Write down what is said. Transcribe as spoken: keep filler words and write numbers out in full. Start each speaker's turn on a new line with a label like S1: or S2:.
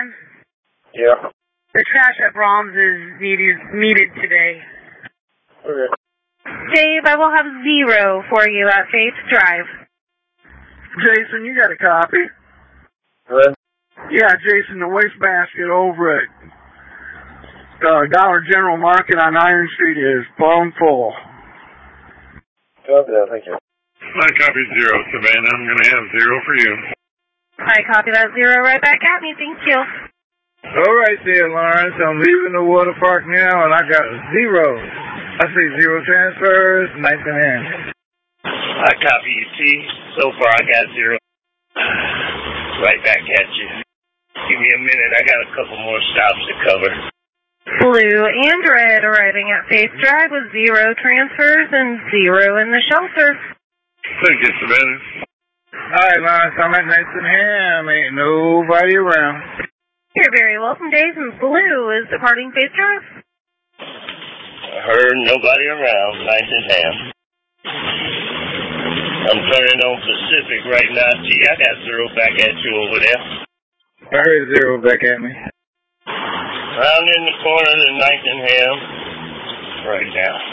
S1: man.
S2: Yeah.
S1: The trash at Brahms is needed needed today.
S2: Okay.
S1: Dave, I will have zero for you at Faith Drive.
S3: Jason, you got a copy?
S2: What?
S3: Yeah, Jason, the wastebasket over at uh, Dollar General Market on Iron Street is blown full.
S2: Copy that, thank you.
S4: I copy zero, Savannah. I'm going to have zero for you.
S1: I copy that zero right back at me. Thank you.
S3: All right there, Lawrence. I'm leaving the water park now, and I got zero. I see zero transfers, ninth in hand.
S5: I copy you, T. So far, I got zero. Right back at you. Give me a minute. I got a couple more stops to cover.
S1: Blue and red arriving at Faith Drive with zero transfers and zero in the shelter.
S4: Thank you, Savannah.
S3: All right, Lawrence, I'm at ninth in hand. Ain't nobody around.
S1: You're very welcome, Dave. And Blue is departing Faith Drive.
S5: I heard nobody around. Nice and ham. I'm turning on Pacific right now, T. I got zero back at you over there.
S3: I heard zero back at me.
S5: Round in the corner to ninth and ham right now.